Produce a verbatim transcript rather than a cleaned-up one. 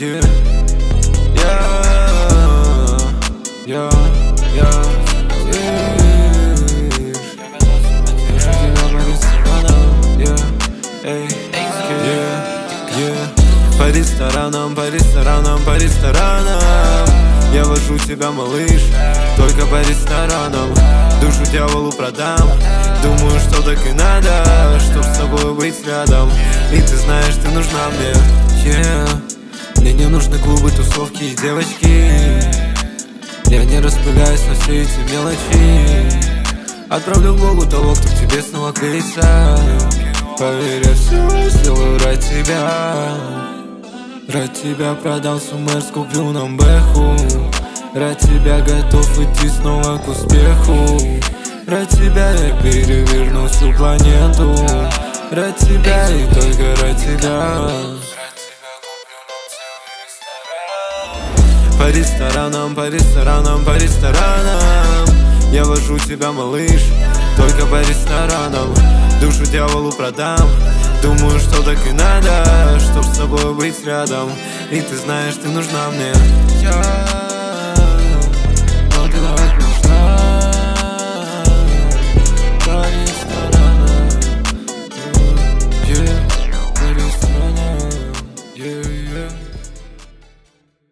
yeah. Я, я, я лишь вижу тебя по ресторанам, yeah, эй, yeah, yeah. По ресторанам, по ресторанам, по ресторанам я вожу тебя, малыш, только по ресторанам. Душу дьяволу продам, думаю, что так и надо, чтоб с тобой быть рядом. И ты знаешь, ты нужна мне, yeah. Мне не нужны клубы, тусовки и девочки. Я не распыляюсь на все эти мелочи. Отправлю к Богу того, кто к тебе снова клеится. Поверь, я все сделаю ради тебя. Ради тебя продам суммер, скуплю нам бэху. Ради тебя готов идти снова к успеху. Ради тебя я переверну всю планету. Ради тебя и только ради тебя. По ресторанам, по ресторанам, по ресторанам я вожу тебя, малыш, только по ресторанам. Душу дьяволу продам, думаю, что так и надо, чтоб с тобой быть рядом. И ты знаешь, ты нужна мне.